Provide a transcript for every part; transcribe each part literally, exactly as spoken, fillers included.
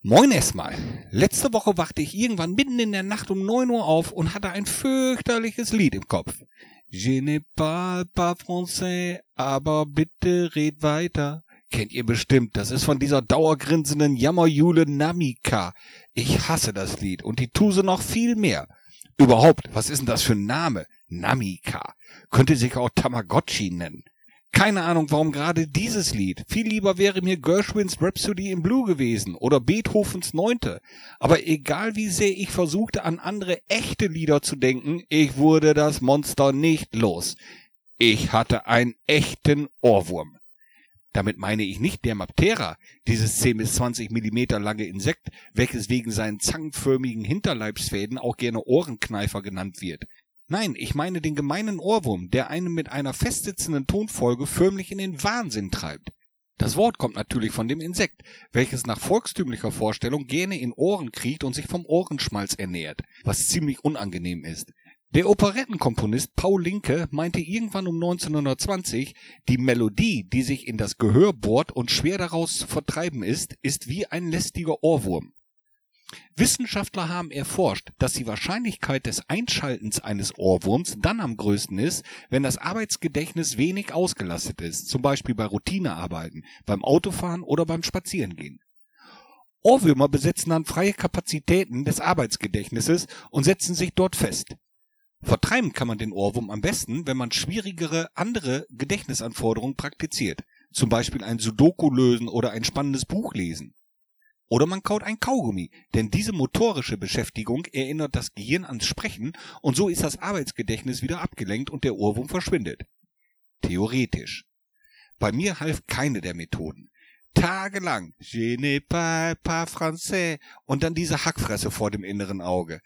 Moin erstmal. Letzte Woche wachte ich irgendwann mitten in der Nacht um neun Uhr auf und hatte ein fürchterliches Lied im Kopf. Je ne parle pas français, aber bitte red weiter. Kennt ihr bestimmt, das ist von dieser dauergrinsenden Jammerjule Namika. Ich hasse das Lied und die Tuse noch viel mehr. Überhaupt, was ist denn das für ein Name? Namika. Könnte sich auch Tamagotchi nennen. Keine Ahnung, warum gerade dieses Lied. Viel lieber wäre mir Gershwins Rhapsody in Blue gewesen oder Beethovens Neunte. Aber egal wie sehr ich versuchte, an andere echte Lieder zu denken, ich wurde das Monster nicht los. Ich hatte einen echten Ohrwurm. Damit meine ich nicht Dermaptera, dieses zehn bis zwanzig Millimeter lange Insekt, welches wegen seinen zangenförmigen Hinterleibsfäden auch gerne Ohrenkneifer genannt wird. Nein, ich meine den gemeinen Ohrwurm, der einen mit einer festsitzenden Tonfolge förmlich in den Wahnsinn treibt. Das Wort kommt natürlich von dem Insekt, welches nach volkstümlicher Vorstellung gerne in Ohren kriecht und sich vom Ohrenschmalz ernährt, was ziemlich unangenehm ist. Der Operettenkomponist Paul Linke meinte irgendwann um neunzehnhundertzwanzig, die Melodie, die sich in das Gehör bohrt und schwer daraus zu vertreiben ist, ist wie ein lästiger Ohrwurm. Wissenschaftler haben erforscht, dass die Wahrscheinlichkeit des Einschaltens eines Ohrwurms dann am größten ist, wenn das Arbeitsgedächtnis wenig ausgelastet ist, zum Beispiel bei Routinearbeiten, beim Autofahren oder beim Spazierengehen. Ohrwürmer besetzen dann freie Kapazitäten des Arbeitsgedächtnisses und setzen sich dort fest. Vertreiben kann man den Ohrwurm am besten, wenn man schwierigere andere Gedächtnisanforderungen praktiziert, zum Beispiel ein Sudoku lösen oder ein spannendes Buch lesen. Oder man kaut ein Kaugummi, denn diese motorische Beschäftigung erinnert das Gehirn ans Sprechen und so ist das Arbeitsgedächtnis wieder abgelenkt und der Ohrwurm verschwindet. Theoretisch. Bei mir half keine der Methoden. Tagelang, je ne parle pas français und dann diese Hackfresse vor dem inneren Auge.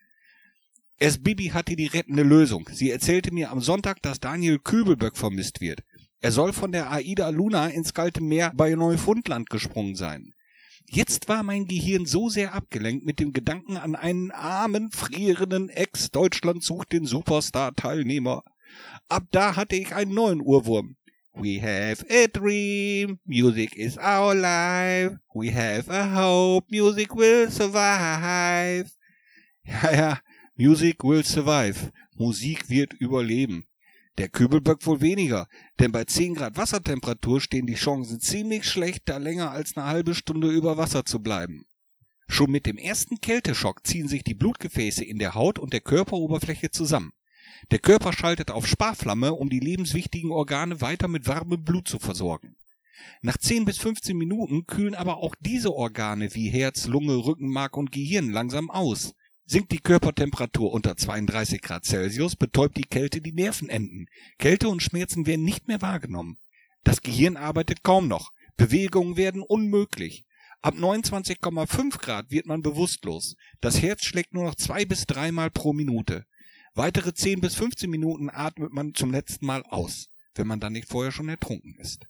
Erst Bibi hatte die rettende Lösung. Sie erzählte mir am Sonntag, dass Daniel Kübelböck vermisst wird. Er soll von der Aida Luna ins kalte Meer bei Neufundland gesprungen sein. Jetzt war mein Gehirn so sehr abgelenkt mit dem Gedanken an einen armen, frierenden Ex-Deutschland sucht den Superstar-Teilnehmer. Ab da hatte ich einen neuen Ohrwurm. We have a dream, music is our life. We have a hope, music will survive. Ja, ja, music will survive. Musik wird überleben. Der Kübelböck wohl weniger, denn bei zehn Grad Wassertemperatur stehen die Chancen ziemlich schlecht, da länger als eine halbe Stunde über Wasser zu bleiben. Schon mit dem ersten Kälteschock ziehen sich die Blutgefäße in der Haut und der Körperoberfläche zusammen. Der Körper schaltet auf Sparflamme, um die lebenswichtigen Organe weiter mit warmem Blut zu versorgen. Nach zehn bis fünfzehn Minuten kühlen aber auch diese Organe wie Herz, Lunge, Rückenmark und Gehirn langsam aus. Sinkt die Körpertemperatur unter zweiunddreißig Grad Celsius, betäubt die Kälte die Nervenenden. Kälte und Schmerzen werden nicht mehr wahrgenommen. Das Gehirn arbeitet kaum noch. Bewegungen werden unmöglich. Ab neunundzwanzig Komma fünf Grad wird man bewusstlos. Das Herz schlägt nur noch zwei bis dreimal pro Minute. Weitere zehn bis fünfzehn Minuten atmet man zum letzten Mal aus, wenn man dann nicht vorher schon ertrunken ist.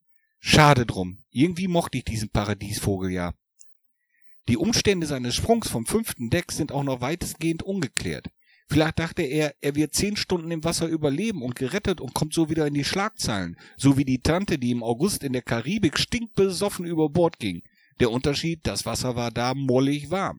Schade drum. Irgendwie mochte ich diesen Paradiesvogel ja. Die Umstände seines Sprungs vom fünften Deck sind auch noch weitestgehend ungeklärt. Vielleicht dachte er, er wird zehn Stunden im Wasser überleben und gerettet und kommt so wieder in die Schlagzeilen, so wie die Tante, die im August in der Karibik stinkbesoffen über Bord ging. Der Unterschied, das Wasser war da mollig warm.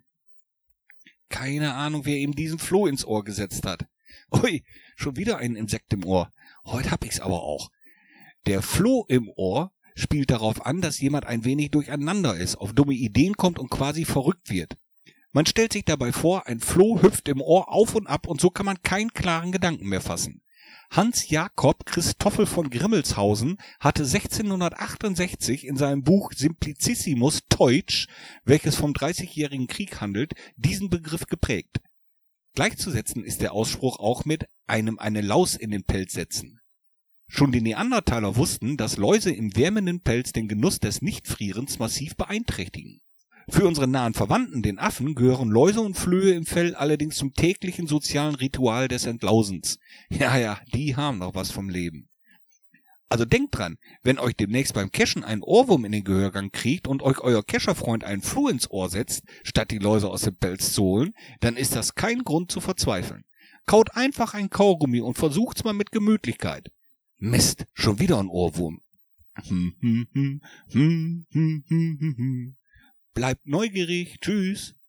Keine Ahnung, wer ihm diesen Floh ins Ohr gesetzt hat. Ui, schon wieder ein Insekt im Ohr. Heute hab ich's aber auch. Der Floh im Ohr spielt darauf an, dass jemand ein wenig durcheinander ist, auf dumme Ideen kommt und quasi verrückt wird. Man stellt sich dabei vor, ein Floh hüpft im Ohr auf und ab und so kann man keinen klaren Gedanken mehr fassen. Hans Jakob Christoffel von Grimmelshausen hatte sechzehnhundertachtundsechzig in seinem Buch Simplicissimus Teutsch, welches vom Dreißigjährigen Krieg handelt, diesen Begriff geprägt. Gleichzusetzen ist der Ausspruch auch mit einem eine Laus in den Pelz setzen. Schon die Neandertaler wussten, dass Läuse im wärmenden Pelz den Genuss des Nichtfrierens massiv beeinträchtigen. Für unsere nahen Verwandten, den Affen, gehören Läuse und Flöhe im Fell allerdings zum täglichen sozialen Ritual des Entlausens. Ja, ja, die haben noch was vom Leben. Also denkt dran, wenn euch demnächst beim Cashen ein Ohrwurm in den Gehörgang kriegt und euch euer Kescherfreund einen Floh ins Ohr setzt, statt die Läuse aus dem Pelz zu holen, dann ist das kein Grund zu verzweifeln. Kaut einfach ein Kaugummi und versucht's mal mit Gemütlichkeit. Mist, schon wieder ein Ohrwurm. Hm, hm, hm, hm, hm, hm, hm, hm. bleibt neugierig. Tschüss.